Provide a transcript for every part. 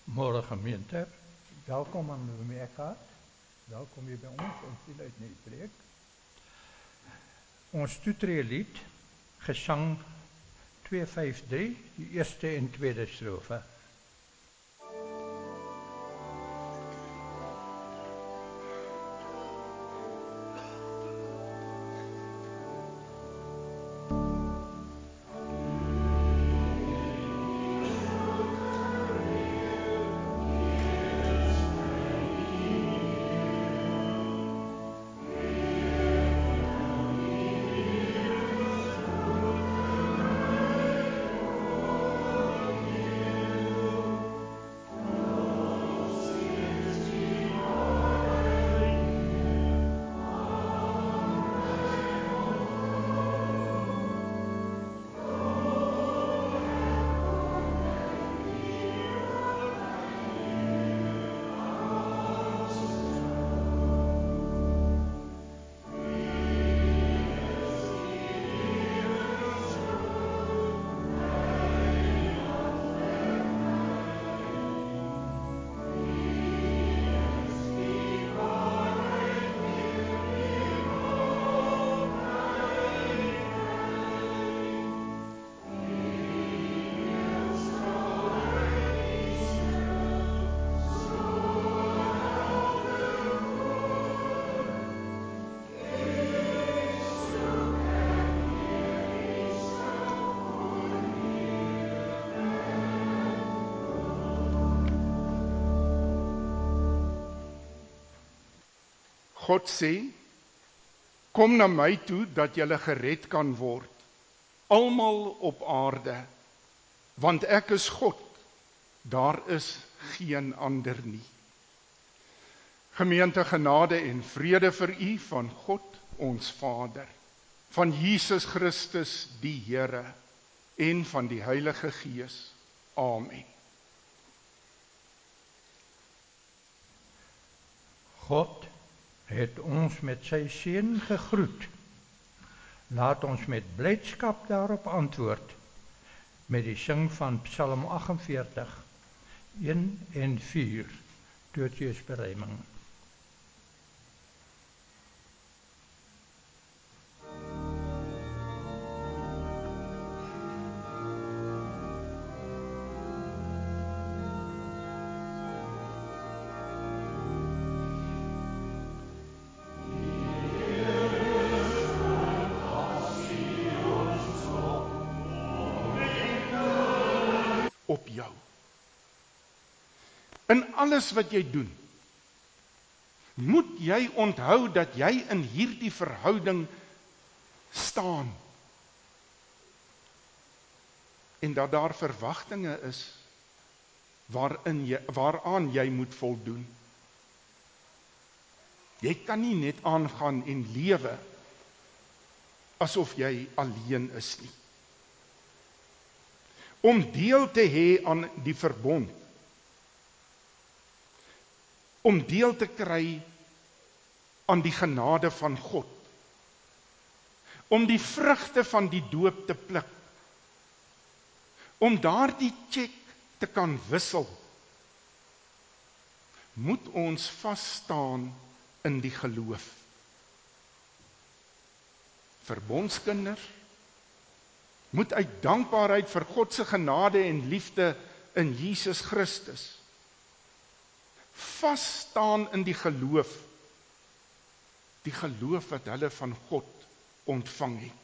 Môre gemeente, welkom aan die Meerkaart. Welkom hier by ons uit Nieuwbreek. Ons toetreelied, gesang 253, die eerste en tweede strofe. God sê, kom na my toe dat julle gered kan word, almal op aarde, want ek is God, daar is geen ander nie. Gemeente, genade en vrede vir u van God, ons Vader, van Jesus Christus, die Here, en van die Heilige Gees. Amen. God het ons met sy seun gegroet. Laat ons met blydskap daarop antwoord, met die sing van Psalm 48, 1 en 4, Doortjees berijming. Op jou. In alles wat jy doen, moet jy onthou dat jy in hierdie verhouding staan. En dat daar verwagtinge is waaraan jy moet voldoen. Jy kan nie net aangaan en lewe asof jy alleen is nie. Om deel te hê aan die verbond, om deel te kry aan die genade van God, om die vrugte van die doop te pluk, om daardie check te kan wissel, moet ons vas staan in die geloof. Verbondskinders moet uit dankbaarheid vir God se genade en liefde in Jesus Christus vas staan in die geloof wat hulle van God ontvang het.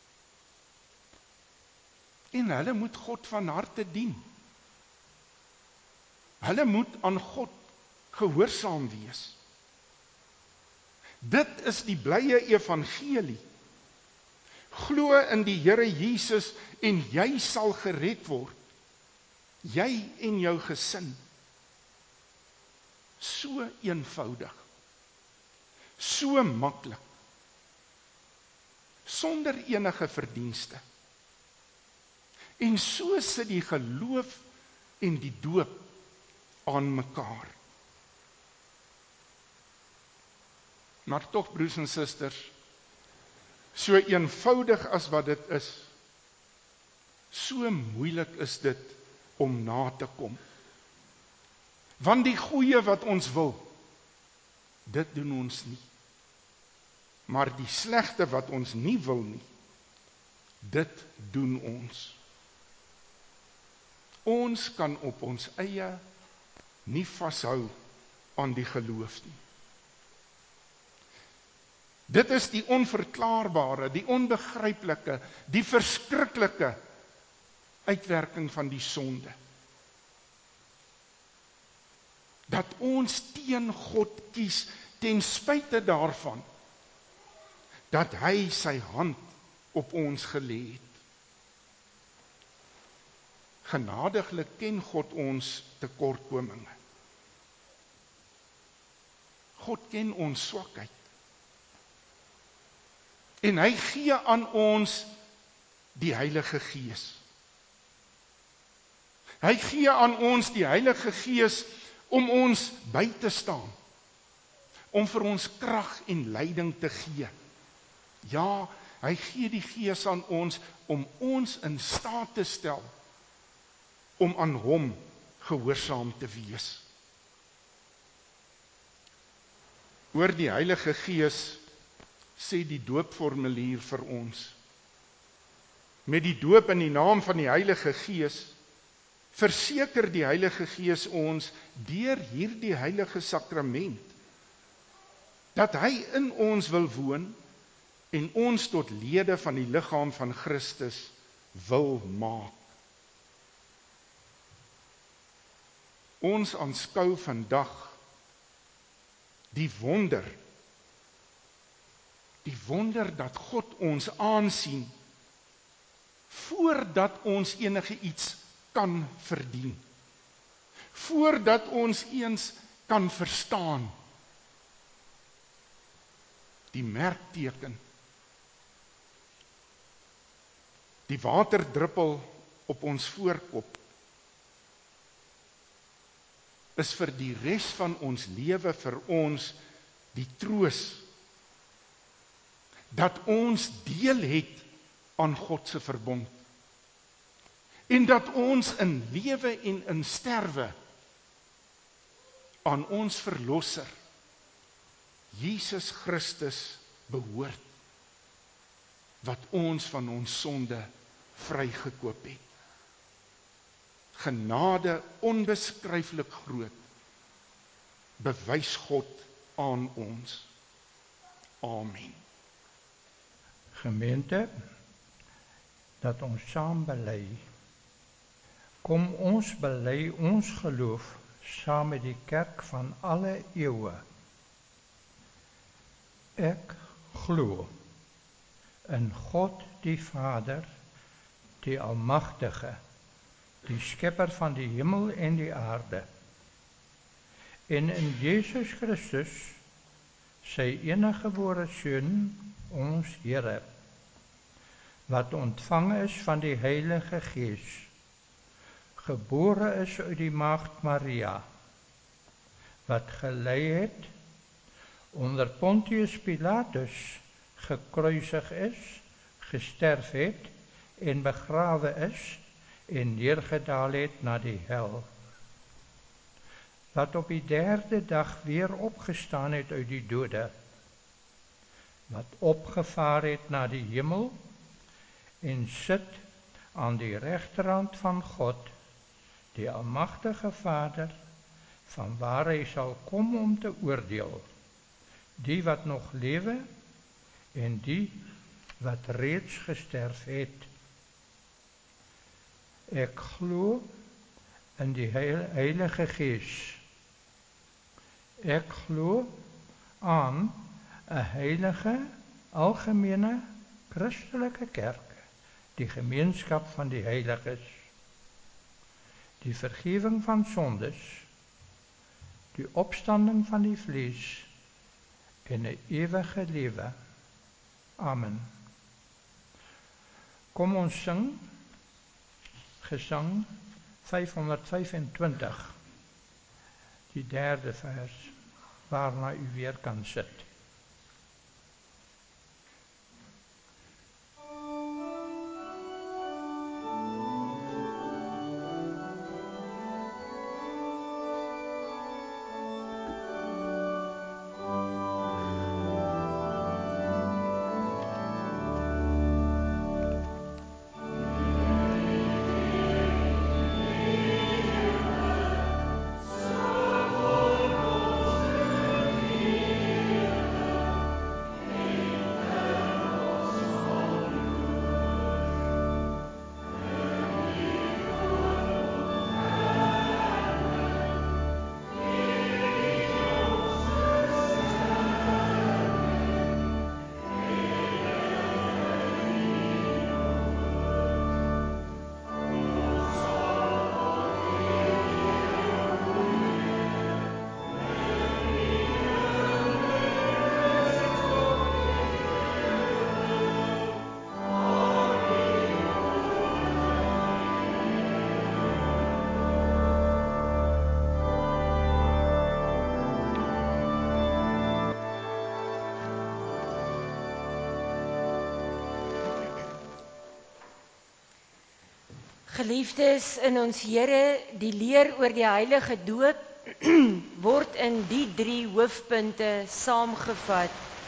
En hulle moet God van harte dien. Hulle moet aan God gehoorsaam wees. Dit is die blye evangelie. Glo in die Here Jesus en jy sal gered word. Jy en jou gesin. So eenvoudig. So maklik. Sonder enige verdienste. En so sit die geloof en die doop aan mekaar. Maar tog, broers en susters, so eenvoudig as wat dit is, so moeilik is dit om na te kom. Want die goeie wat ons wil, dit doen ons nie. Maar die slegte wat ons nie wil nie, dit doen ons. Ons kan op ons eie nie vashou aan die geloof nie. Dit is die onverklaarbare, die onbegryplike, die verskriklike uitwerking van die sonde. Dat ons teen God kies, ten spyte daarvan, dat hy sy hand op ons gelê het. Genadiglik ken God ons tekortkominge. God ken ons swakheid. En hy gee aan ons die Heilige Gees. Hy gee aan ons die Heilige Gees om ons by te staan, om vir ons krag en leiding te gee. Ja, hy gee die Gees aan ons om ons in staat te stel om aan hom gehoorsaam te wees. Oor die Heilige Gees sê die doopformulier vir ons. Met die doop in die naam van die Heilige Gees verseker die Heilige Gees ons deur hierdie heilige sakrament dat hy in ons wil woon en ons tot lede van die liggaam van Christus wil maak. Ons aanskou vandag die wonder dat God ons aansien voordat ons enige iets kan verdien. Voordat ons eens kan verstaan. Die merkteken. Die waterdruppel op ons voorkop is vir die res van ons lewe vir ons die troos dat ons deel het aan God se verbond. En dat ons in lewe en in sterwe aan ons verlosser, Jesus Christus, behoort, wat ons van ons sonde vrygekoop het. Genade onbeskryflik groot, bewys God aan ons. Amen. Gemeente, dat ons saam bely. Kom ons bely ons geloof saam met die kerk van alle eeue. Ek glo in God die Vader, die Almagtige, die Skepper van die hemel en die aarde, en in Jesus Christus, sy enige gebore Seun, ons Here, wat ontvang is van die Heilige Gees, gebore is uit die maagd Maria, wat gelei het, onder Pontius Pilatus gekruisig is, gesterf het, en begrawe is, en neergedaal het na die hel, wat op die 3de dag weer opgestaan het uit die dode, wat opgevaar het na die hemel, en sit aan die regterhand van God, die Almagtige Vader, vanwaar hy sal kom om te oordeel, die wat nog lewe, en die wat reeds gesterf het. Ek glo in die Heilige Gees. Ek glo aan 'n heilige, algemene, Christelike kerk, die gemeenskap van die heiliges, die vergifnis van sondes, die opstanding van die vlees en 'n ewige lewe. Amen. Kom ons sing gesang 525, die 3de vers, waarna u weer kan sit. Geliefdes in ons Here, die leer oor die heilige doop word in die 3 hoofpunte saamgevat.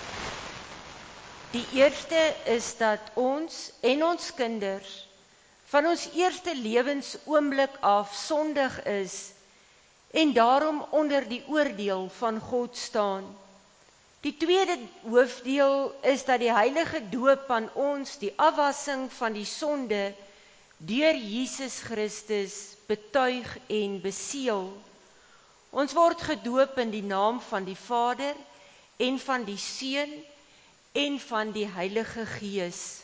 Die eerste is dat ons en ons kinders van ons eerste lewensoomblik af sondig is en daarom onder die oordeel van God staan. Die tweede hoofdeel is dat die heilige doop aan ons die afwassing van die sonde deur Jesus Christus betuig en beseël. Ons word gedoop in die naam van die Vader en van die Seun en van die Heilige Gees.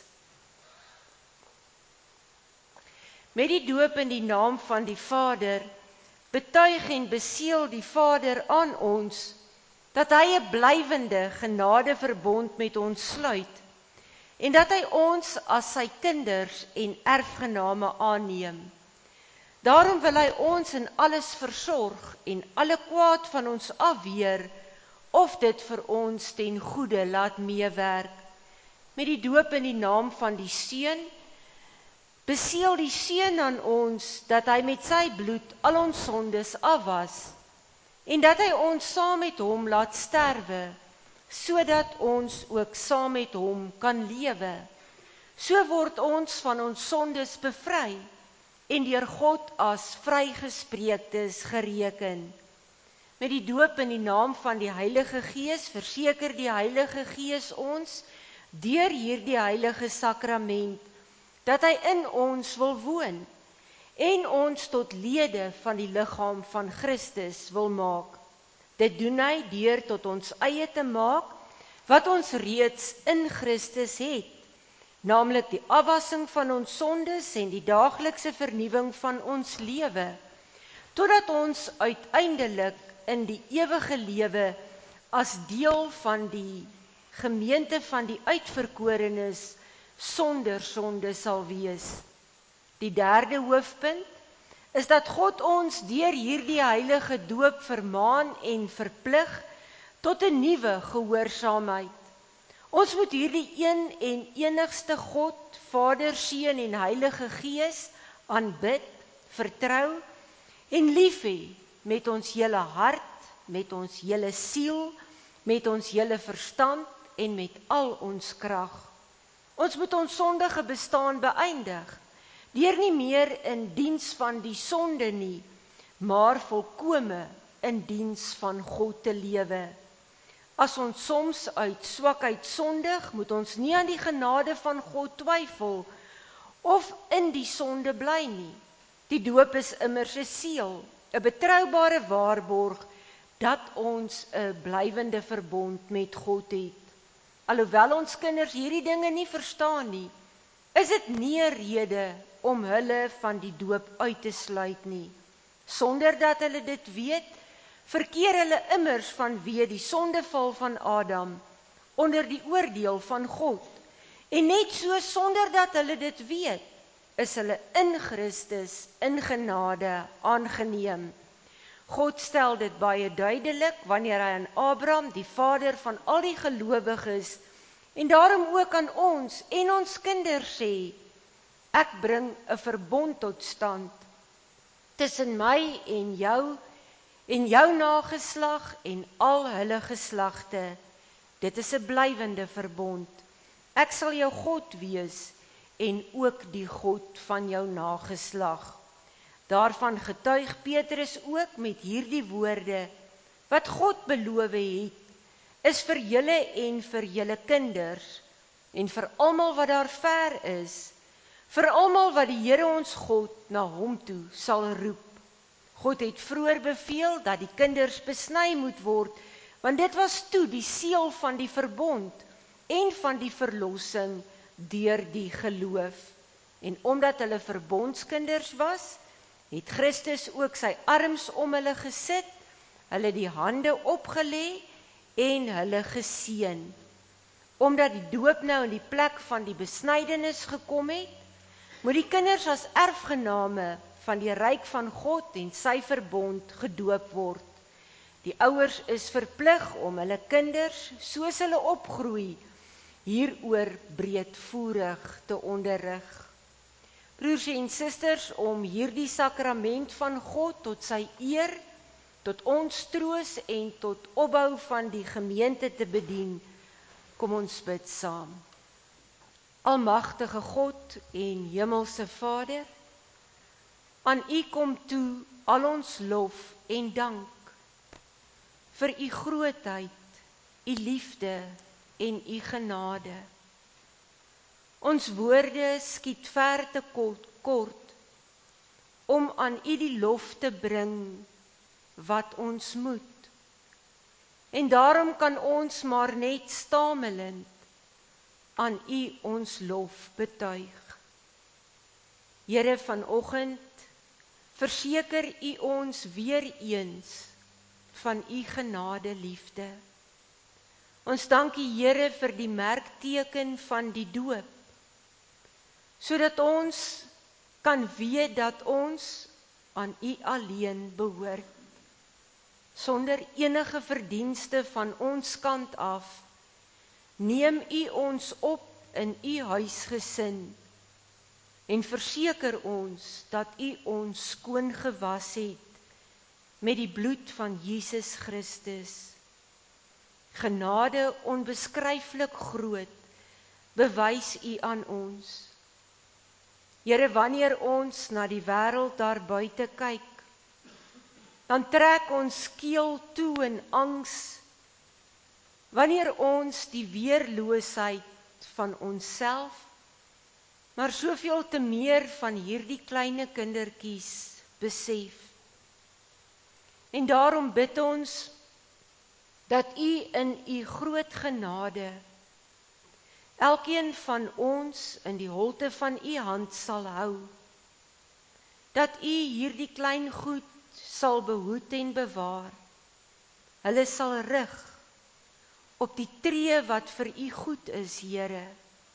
Met die doop in die naam van die Vader betuig en beseël die Vader aan ons dat hy 'n blywende genadeverbond met ons sluit en dat hy ons as sy kinders en erfgename aanneem. Daarom wil hy ons in alles versorg en alle kwaad van ons afweer of dit vir ons ten goeie laat meewerk. Met die doop in die naam van die Seun beseël die Seun aan ons dat hy met sy bloed al ons sondes afwas en dat hy ons saam met hom laat sterwe, sodat ons ook saam met hom kan lewe. So word ons van ons sondes bevry en deur God as vrygespreektes gereken. Met die doop in die naam van die Heilige Gees verseker die Heilige Gees ons deur hierdie heilige sakrament dat hy in ons wil woon en ons tot lede van die liggaam van Christus wil maak. Dit doen hy deur tot ons eie te maak wat ons reeds in Christus het, naamlik die afwassing van ons sondes en die daaglikse vernuwing van ons lewe, totdat ons uiteindelik in die ewige lewe as deel van die gemeente van die uitverkorenes sonder sonde sal wees. Die derde hoofpunt is dat God ons deur hierdie heilige doop vermaan en verplig tot 'n nuwe gehoorsaamheid. Ons moet hierdie een en enigste God, Vader, Seun en Heilige Gees aanbid, vertrou en lief hê met ons hele hart, met ons hele siel, met ons hele verstand en met al ons krag. Ons moet ons sondige bestaan beëindig, deur nie meer in diens van die sonde nie, maar volkome in diens van God te lewe. As ons soms uit swakheid sondig, moet ons nie aan die genade van God twyfel of in die sonde bly nie. Die doop is immers 'n seël, 'n betroubare waarborg dat ons 'n blywende verbond met God het. Alhoewel ons kinders hierdie dinge nie verstaan nie, is dit nie 'n rede om hulle van die doop uit te sluit nie. Sonder dat hulle dit weet, verkeer hulle immers vanweë die sondeval van Adam onder die oordeel van God. En net so sonder dat hulle dit weet, is hulle in Christus in genade aangeneem. God stel dit baie duidelik wanneer hy aan Abraham, die vader van al die gelowiges, en daarom ook aan ons en ons kinders sê, ek bring 'n verbond tot stand tussen my en jou nageslag en al hulle geslagte. Dit is 'n blywende verbond. Ek sal jou God wees en ook die God van jou nageslag. Daarvan getuig Petrus ook met hierdie woorde, wat God beloof het, is vir julle en vir julle kinders, en vir almal wat daar ver is, vir almal wat die Here ons God na hom toe sal roep. God het vroeër beveel dat die kinders besny moet word, want dit was toe die seël van die verbond en van die verlossing deur die geloof. En omdat hulle verbondskinders was, het Christus ook sy arms om hulle gesit, hulle die hande opgelê en hulle geseën. Omdat die doop nou in die plek van die besnydenis gekom het, moet die kinders as erfgename van die ryk van God en sy verbond gedoop word. Die ouers is verplig om hulle kinders, soos hulle opgroei, hieroor breedvoerig te onderrig. broers en susters, om hierdie sakrament van God tot sy eer, tot ons troos en tot opbou van die gemeente te bedien. Kom ons bid saam. Almagtige God en hemelse Vader, aan U kom toe al ons lof en dank vir U grootheid, U liefde en U genade. Ons woorde skiet ver te kort om aan U die lof te bring wat ons moet. En daarom kan ons maar net stamelend aan U ons lof betuig. Here, vanoggend verseker U ons weer eens van U genade liefde. Ons dank U, Here, vir die merkteken van die doop, sodat ons kan weet dat ons aan U alleen behoort. Sonder enige verdienste van ons kant af, neem U ons op in U huisgesin en verseker ons dat U ons skoon gewas het met die bloed van Jesus Christus. Genade onbeskryflik groot, bewys U aan ons. Here, wanneer ons na die wêreld daar buite kyk, dan trek ons keel toe in angs, wanneer ons die weerloosheid van onsself, maar soveel te meer van hierdie kleine kindertjies besef. En daarom bid ons dat U in U groot genade elkeen van ons in die holte van U hand sal hou, dat U hierdie klein goed sal behoed en bewaar. Hulle sal rig op die tree wat vir U goed is, Here.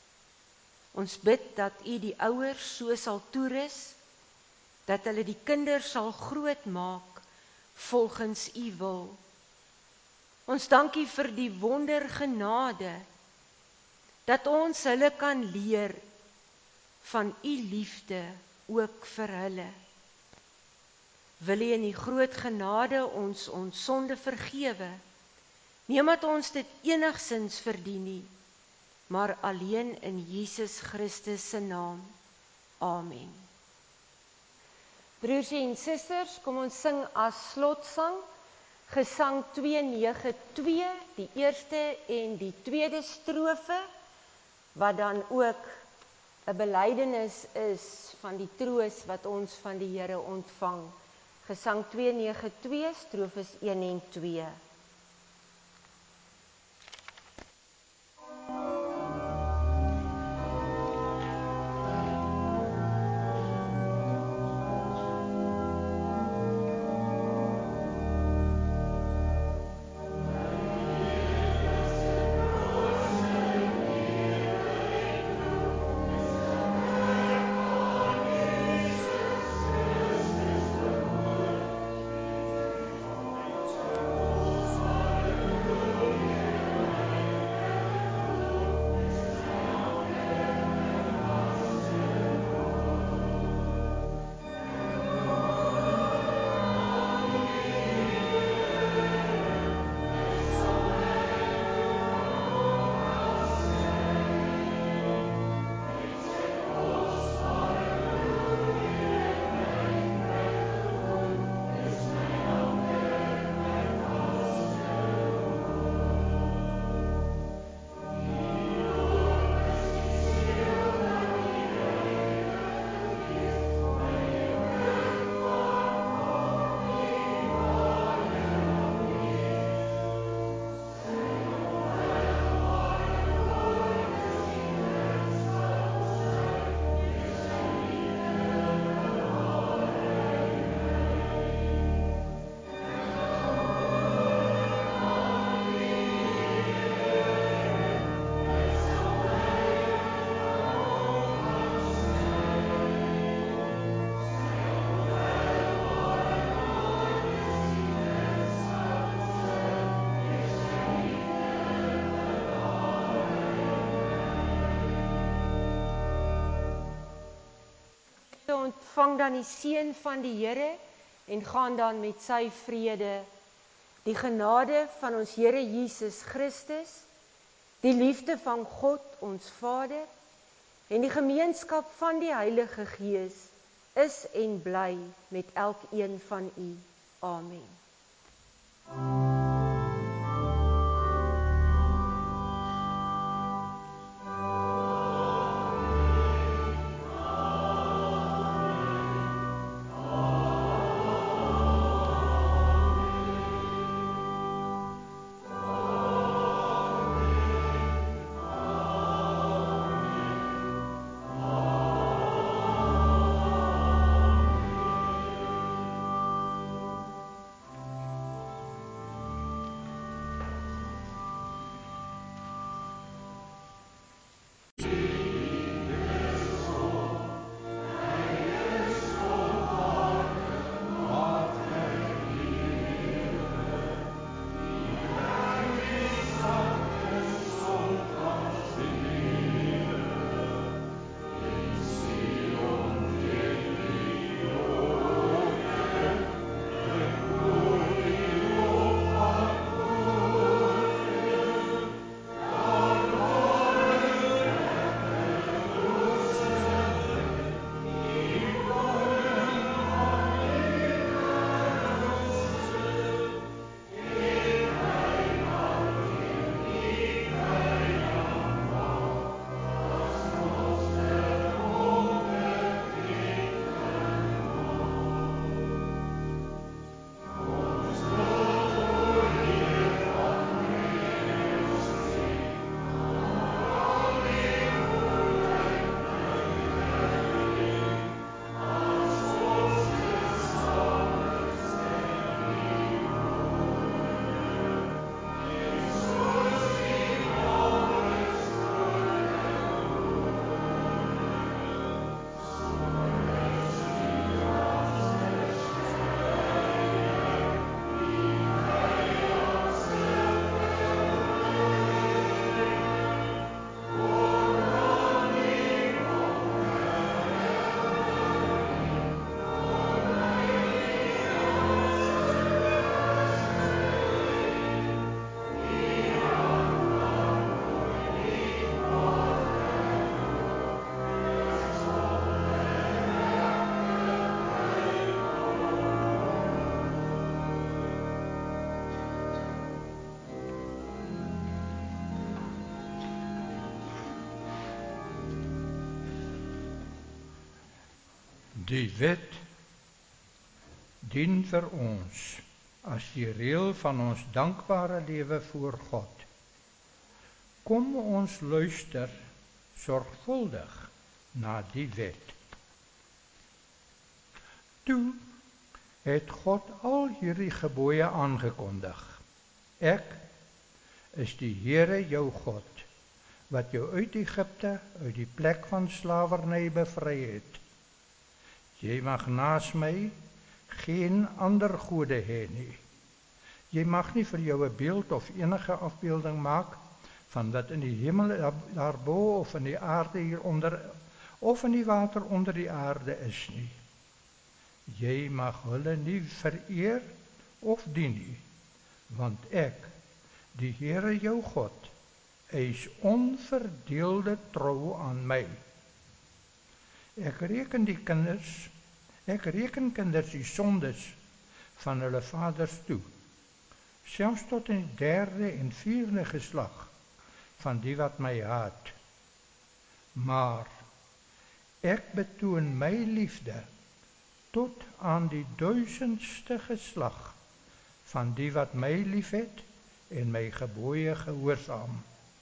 Ons bid dat U die ouers so sal toerus, dat hulle die kinders sal groot maak volgens U wil. Ons dank U vir die wondergenade, dat ons hulle kan leer van U liefde ook vir hulle. Wil U in die groot genade ons sonde vergewe, nie omdat ons dit enigsins verdien nie, maar alleen in Jesus Christus se naam. Amen. Broers en susters, kom ons sing as slotsang Gesang 292, die eerste en die tweede strofe, wat dan ook 'n belydenis is van die troos wat ons van die Here ontvang. Gesang 292, strofes 1 en 2. O ontvang dan die seën van die Here en gaan dan met sy vrede. Die genade van ons Here Jesus Christus, die liefde van God ons Vader en die gemeenskap van die Heilige Gees is en bly met elkeen van u. Amen. Die wet dien vir ons as die reël van ons dankbare lewe voor God. Kom ons luister sorgvuldig na die wet. Toe het God al hierdie gebooie aangekondig. Ek is die Here jou God, wat jou uit Egipte, uit die plek van slawerny bevry het. Jy mag naas my geen ander gode hê nie. Jy mag nie vir jou 'n beeld of enige afbeelding maak van wat in die hemel daarbo of in die aarde hieronder of in die water onder die aarde is nie. Jy mag hulle nie vereer of dien nie, want ek, die Here jou God, is onverdeelde trou aan my. Ek reken kinders die sondes van hulle vaders toe, selfs tot in die 3de en 4de geslag van die wat my haat. Maar ek betoon my liefde tot aan die 1000ste geslag van die wat my liefhet en my gebooie gehoorsaam.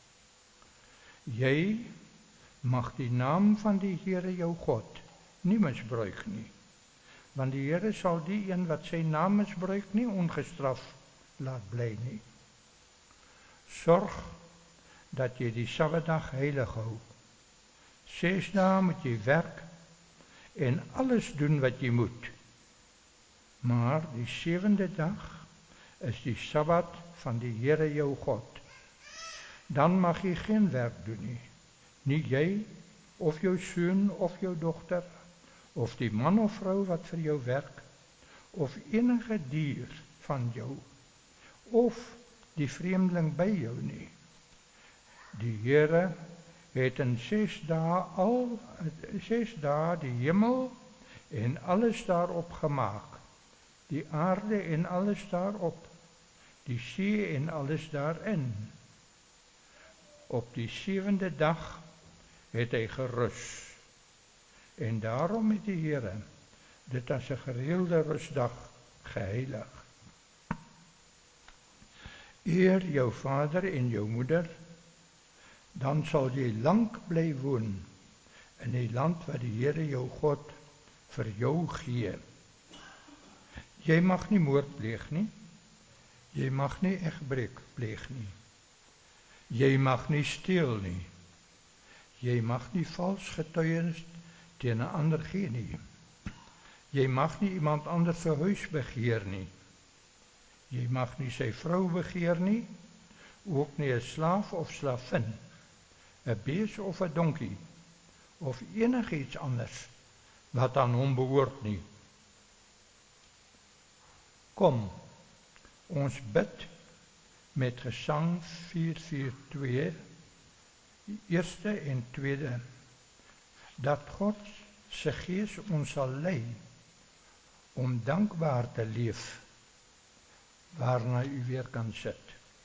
Jy mag die naam van die Here jou God nie misbruik nie, want die Here sal die een wat sy naam misbruik nie ongestraf laat bly nie. Sorg dat jy die Sabbatdag heilig hou. 6 dae moet jy werk en alles doen wat jy moet. Maar die 7de dag is die Sabbat van die Here jou God. Dan mag jy geen werk doen nie. Nie jy of jou seun of jou dogter of die man of vrou wat vir jou werk, of enige dier van jou, of die vreemdeling by jou nie. Die Here het in 6 dae die hemel en alles daarop gemaak, die aarde en alles daarop, die see en alles daarin. Op die 7de dag het hy gerus, en daarom het die Here dit as 'n gereelde rusdag geheilig. Eer jou vader en jou moeder, dan sal jy lank bly woon in die land wat die Here jou God vir jou gee. Jy mag nie moord pleeg nie, jy mag nie egbreek pleeg nie, jy mag nie steel nie, jy mag nie vals getuienis teen 'n ander gee nie, jy mag nie iemand anders se huis begeer nie, jy mag nie sy vrou begeer nie, ook nie 'n slaaf of slavin, 'n bees of 'n donkie, of enigiets anders wat aan hom behoort nie. Kom, ons bid met Gesang 442, die eerste en tweede, dat God se Gees ons sal lei om dankbaar te leef, waarna u weer kan sit.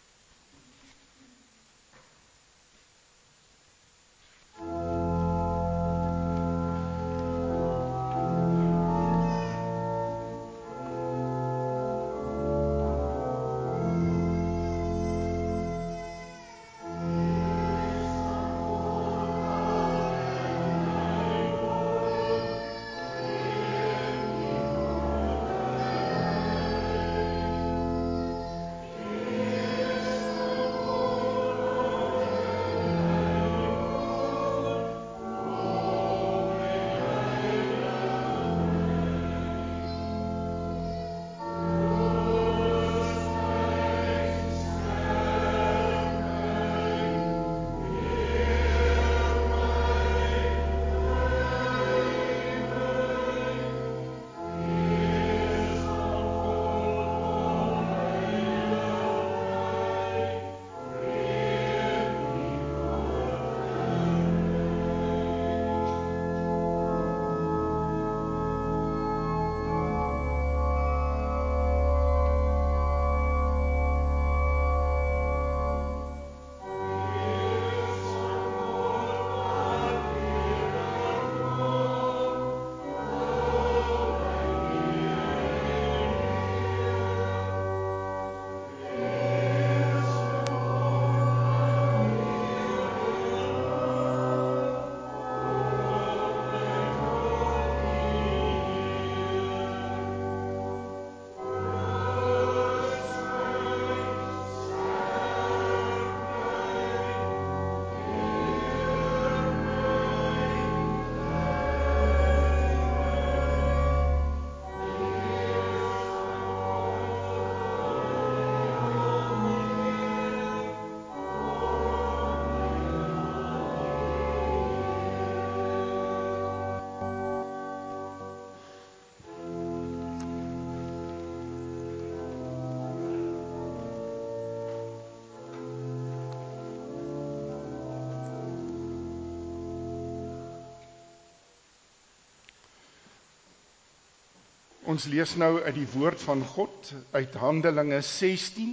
Ons lees nou uit die woord van God uit Handelinge 16.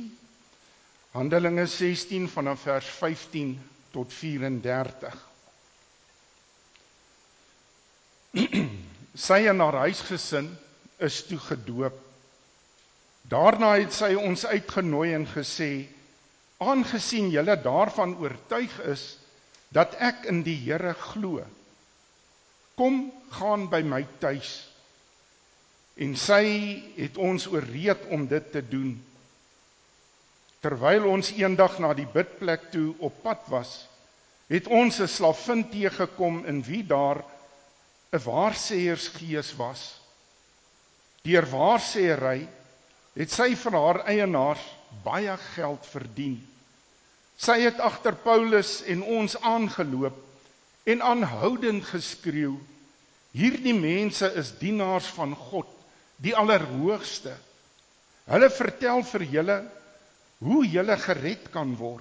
Handelinge 16 vanaf vers 15 tot 34. Sy en haar huisgesin is toe gedoop. Daarna het sy ons uitgenooi en gesê: "Aangesien julle daarvan oortuig is dat ek in die Here glo, kom gaan by my tuis." En sy het ons ooreed om dit te doen. Terwyl ons eendag na die bidplek toe op pad was, het ons 'n slavin teëgekom in wie daar 'n waarsêersgees was. Deur waarsêery het sy vir haar eienaars baie geld verdien. Sy het agter Paulus en ons aangeloop en aanhoudend geskreeu: Hierdie mense is dienaars van God, die Allerhoogste. Hulle vertel vir julle hoe julle gered kan word.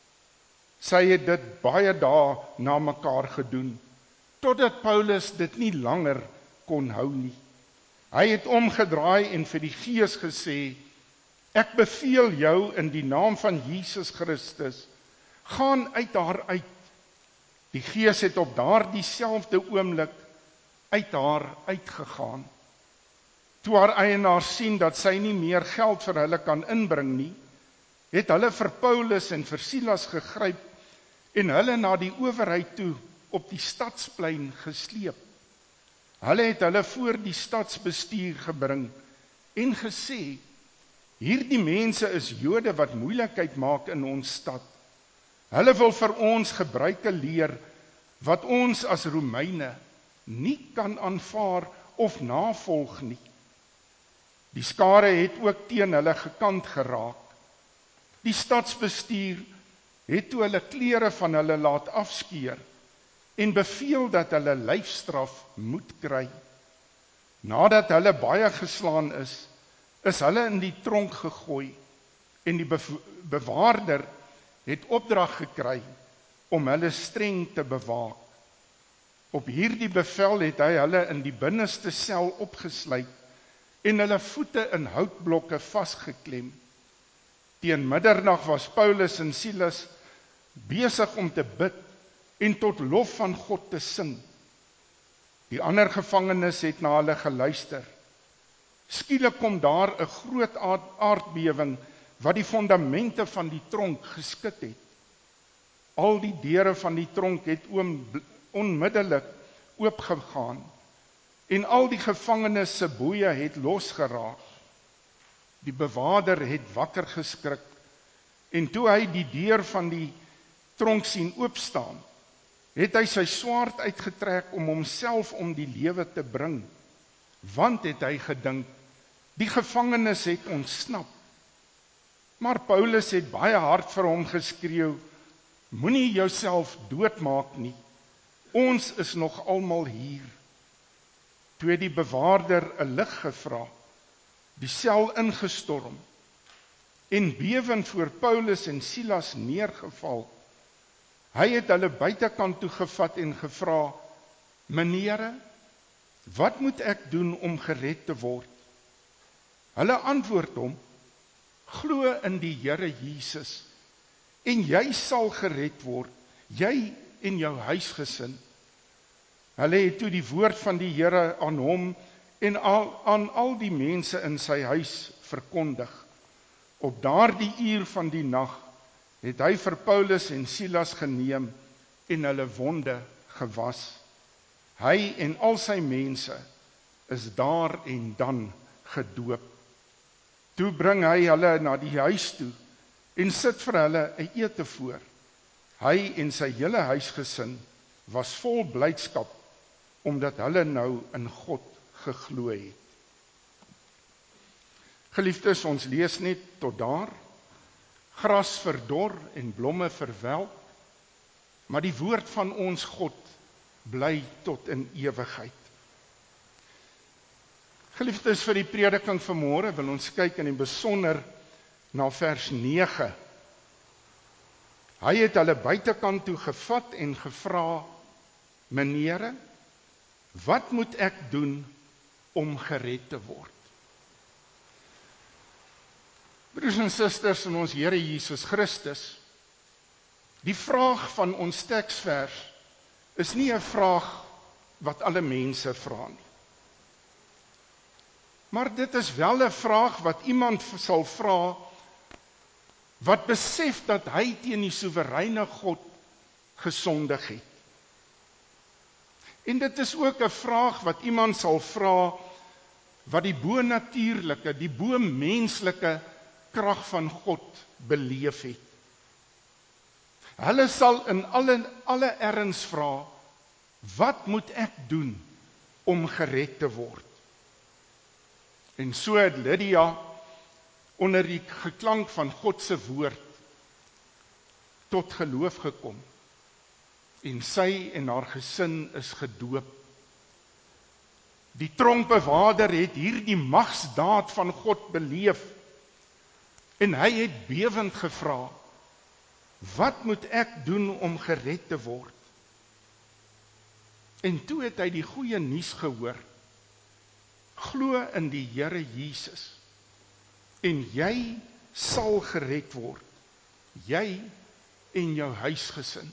Sy het dit baie dae na mekaar gedoen, totdat Paulus dit nie langer kon hou nie. Hy het omgedraai en vir die Gees gesê, ek beveel jou in die naam van Jesus Christus, gaan uit haar uit. Die Gees het op daardie selfde oomblik uit haar uitgegaan. Toe haar eienaars sien dat sy nie meer geld vir hulle kan inbring nie, het hulle vir Paulus en vir Silas gegryp en hulle na die owerheid toe op die stadsplein gesleep. Hulle het hulle voor die stadsbestuur gebring en gesê, hierdie mense is Jode wat moeilikheid maak in ons stad. Hulle wil vir ons gebruike leer wat ons as Romeine nie kan aanvaar of navolg nie. Die skare het ook teen hulle gekant geraak. Die stadsbestuur het toe hulle klere van hulle laat afskeer en beveel dat hulle lyfstraf moet kry. Nadat hulle baie geslaan is hulle in die tronk gegooi en die bewaarder het opdrag gekry om hulle streng te bewaak. Op hierdie bevel het hy hulle in die binneste sel opgesluit en hulle voete in houtblokke vasgeklem. Teen middernag was Paulus en Silas besig om te bid en tot lof van God te sing. Die ander gevangenes het na hulle geluister. Skielik kom daar 'n groot aardbewing wat die fondamente van die tronk geskud het. Al die deure van die tronk het onmiddellik oopgegaan en al die gevangenes se boeye het losgeraak. Die bewaarder het wakker geskrik en toe hy die deur van die tronk sien oopstaan, het hy sy swaard uitgetrek om homself om die lewe te bring, want het hy gedink, die gevangenes het ontsnap. Maar Paulus het baie hard vir hom geskreeu, moenie jouself doodmaak nie, ons is nog almal hier. Toe het die bewaarder 'n lig gevra, die sel ingestorm en bewend voor Paulus en Silas neergeval. Hy het hulle buitekant toe gevat en gevra, menere, wat moet ek doen om gered te word? Hulle antwoord hom, glo in die Here Jesus en jy sal gered word, jy en jou huisgesin. Hulle het toe die woord van die Here aan hom en aan al die mense in sy huis verkondig. Op daardie uur van die nag het hy vir Paulus en Silas geneem en hulle wonde gewas. Hy en al sy mense is daar en dan gedoop. Toe bring hy hulle na die huis toe en sit vir hulle 'n ete voor. Hy en sy hele huisgesin was vol blydskap omdat hulle nou in God geglo het. Geliefdes, ons lees net tot daar. Gras verdor en blomme verwelk, maar die woord van ons God bly tot in ewigheid. Geliefdes, vir die prediking vanmôre wil ons kyk in die besonder na vers 9. Hy het hulle buitekant toe gevat en gevra, menere, wat moet ek doen om gered te word? Broers en susters in ons Here Jesus Christus, die vraag van ons teksvers is nie 'n vraag wat alle mense vra nie. Maar dit is wel 'n vraag wat iemand sal vra wat besef dat hy teen die soewereine God gesondig het. En dit is ook 'n vraag wat iemand sal vra wat die bonatuurlike, die bo-menslike krag van God beleef het. Hulle sal in alle erns vra, wat moet ek doen om gered te word? En so het Lydia onder die geklank van God se woord tot geloof gekom en sy en haar gesin is gedoop. Die tronkbewaarder het hierdie magsdaad van God beleef en hy het bewend gevra, wat moet ek doen om gered te word? En toe het hy die goeie nuus gehoor, glo in die Here Jesus en jy sal gered word, jy en jou huisgesin.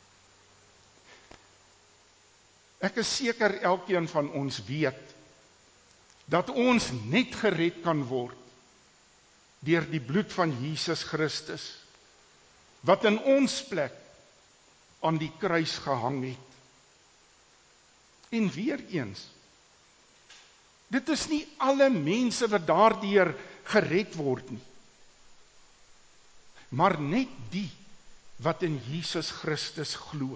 Ek is seker elkeen van ons weet dat ons net gered kan word deur die bloed van Jesus Christus wat in ons plek aan die kruis gehang het. En weer eens, dit is nie alle mense wat daardeur gered word nie, maar net die wat in Jesus Christus glo.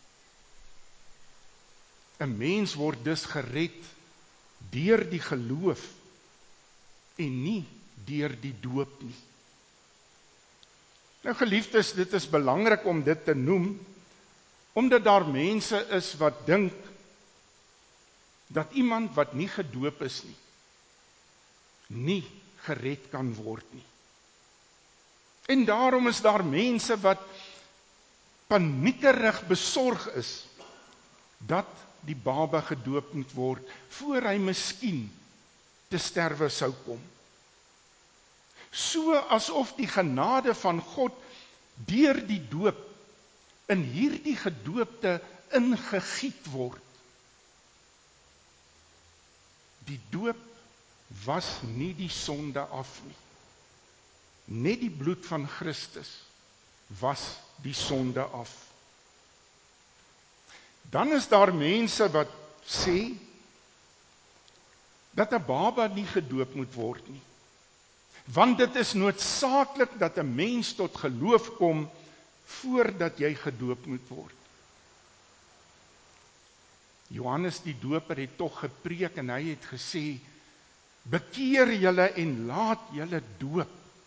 'n Mens word dus gered deur die geloof en nie deur die doop nie. Nou geliefdes, dit is belangrik om dit te noem, omdat daar mense is wat dink dat iemand wat nie gedoop is nie gered kan word nie. En daarom is daar mense wat paniekerig besorg is dat die baba gedoop moet word voor hy miskien te sterwe sou kom. So asof die genade van God deur die doop in hierdie gedoopte ingegiet word. Die doop was nie die sonde af nie. Net die bloed van Christus was die sonde af. Dan is daar mense wat sê dat 'n baba nie gedoop moet word nie. Want dit is noodsaaklik dat 'n mens tot geloof kom voordat jy gedoop moet word. Johannes die Doper het tog gepreek en hy het gesê, bekeer julle en laat julle doop.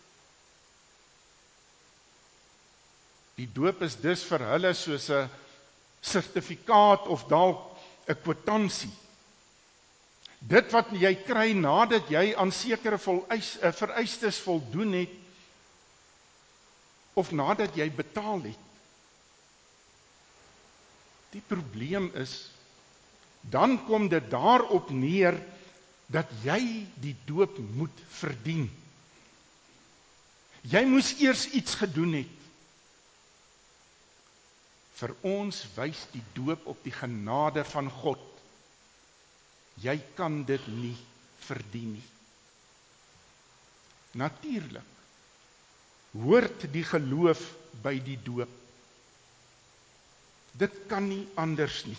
Die doop is dus vir hulle soos 'n sertifikaat of dalk 'n kwitansie. Dit wat jy kry nadat jy aan sekere vereistes voldoen het, of nadat jy betaal het. Die probleem is, dan kom dit daarop neer, dat jy die doop moet verdien. Jy moes eers iets gedoen het. Vir ons wys die doop op die genade van God. Jy kan dit nie verdien nie. Natuurlik hoort die geloof by die doop. Dit kan nie anders nie.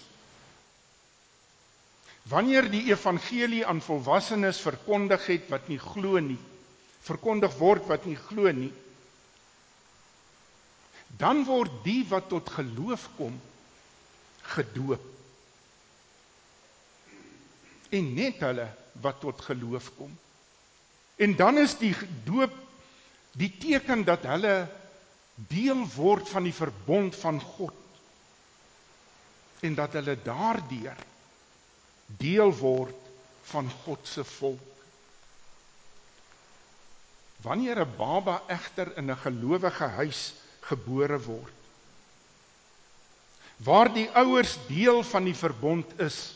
Wanneer die evangelie aan volwassenes verkondig het wat nie glo nie, verkondig word wat nie glo nie, dan word die wat tot geloof kom, gedoop. En net hulle wat tot geloof kom. En dan is die doop die teken dat hulle deel word van die verbond van God. En dat hulle daardeur deel word van God se volk. Wanneer 'n baba egter in 'n gelowige huis gebore word, waar die ouers deel van die verbond is,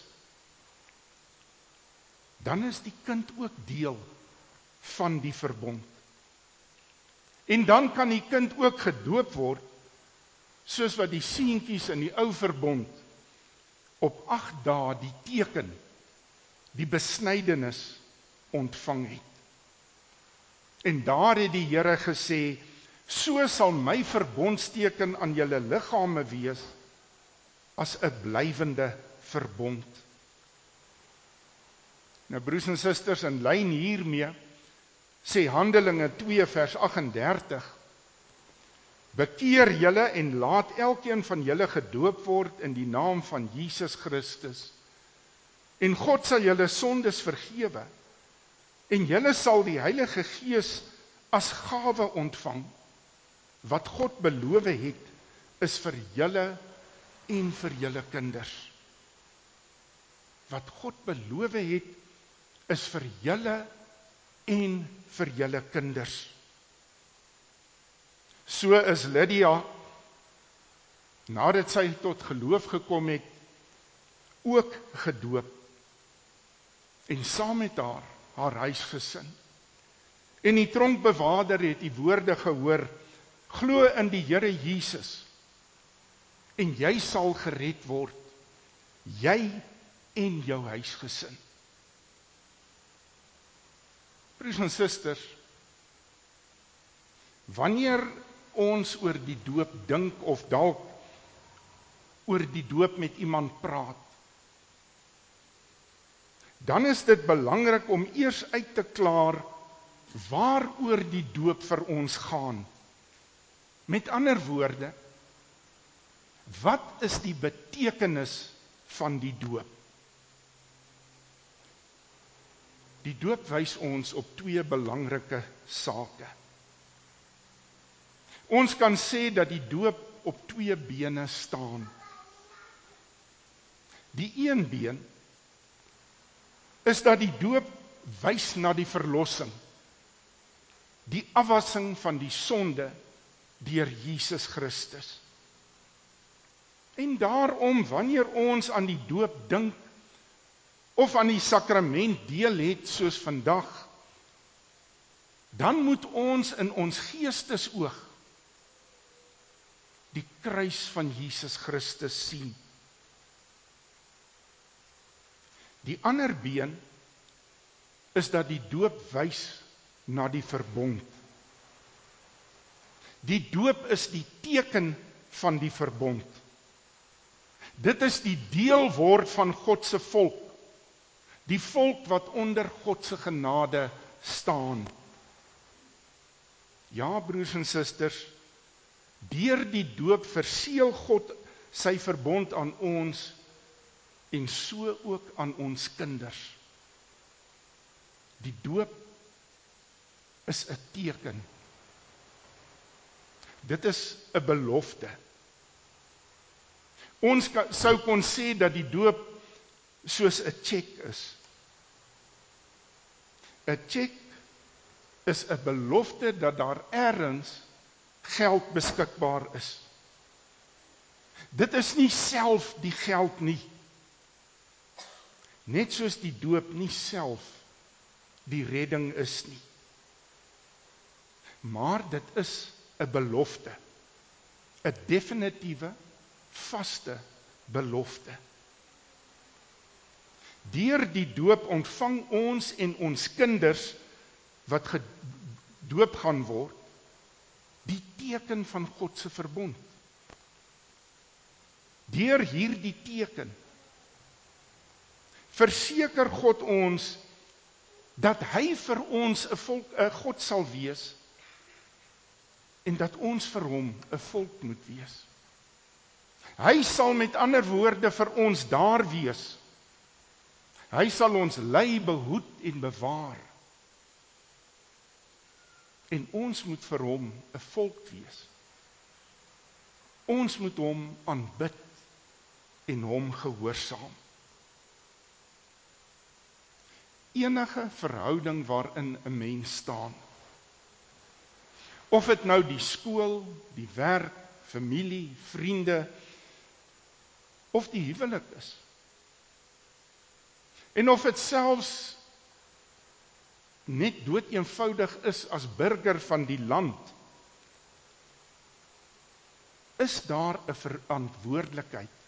dan is die kind ook deel van die verbond. En dan kan die kind ook gedoop word, soos wat die seentjies in die ou verbond op 8 dae die teken, die besnydenis ontvang het. En daar het die Here gesê, so sal my verbondsteken aan julle liggame wees, as 'n blywende verbond. Nou broers en susters, in lyn hiermee, sê Handelinge 2 vers 38, bekeer julle en laat elkeen van julle gedoop word in die naam van Jesus Christus. En God sal julle sondes vergewe. En julle sal die Heilige Gees as gawe ontvang. Wat God beloof het, is vir julle en vir julle kinders. wat God beloof het, is vir julle en vir julle kinders. So is Lydia, nadat sy tot geloof gekom het, ook gedoop, en saam met haar huisgesin. En die tronkbewaarder het die woorde gehoor, glo in die Here Jesus, en jy sal gered word, jy en jou huisgesin. Broers en susters, wanneer ons oor die doop dink, of dalk oor die doop met iemand praat, dan is dit belangrik om eers uit te klaar waaroor die doop vir ons gaan. Met ander woorde, wat is die betekenis van die doop? Die doop wys ons op twee belangrike sake. Ons kan sê dat die doop op twee bene staan. Die een been is dat die doop wys na die verlossing, die afwassing van die sonde deur Jesus Christus. En daarom, wanneer ons aan die doop dink, of aan die sakrament deel het soos vandag, dan moet ons in ons geestesoog die kruis van Jesus Christus sien. Die ander been is dat die doop wys na die verbond. Die doop is die teken van die verbond. Dit is die deel word van God se volk, die volk wat onder God se genade staan. Ja, broers en susters, deur die doop verseël God sy verbond aan ons, en so ook aan ons kinders. Die doop is 'n teken. Dit is 'n belofte. Ons sou kon sê dat die doop soos 'n tjek is. 'n Tjek is 'n belofte dat daar ergens geld beskikbaar is. Dit is nie self die geld nie. Net soos die doop nie self die redding is nie. Maar dit is 'n belofte, 'n definitiewe, vaste belofte. Deur die doop ontvang ons en ons kinders wat gedoop gaan word, die teken van God se verbond. Deur hierdie teken verseker God ons dat hy vir ons 'n God sal wees en dat ons vir hom 'n volk moet wees. Hy sal met ander woorde vir ons daar wees. Hy sal ons lei, behoed en bewaar. En ons moet vir hom 'n volk wees. Ons moet hom aanbid en hom gehoorsaam. Enige verhouding waarin 'n mens staan, of dit nou die skool, die werk, familie, vriende, of die huwelik is, en of dit selfs net dood eenvoudig is as burger van die land, is daar 'n verantwoordelikheid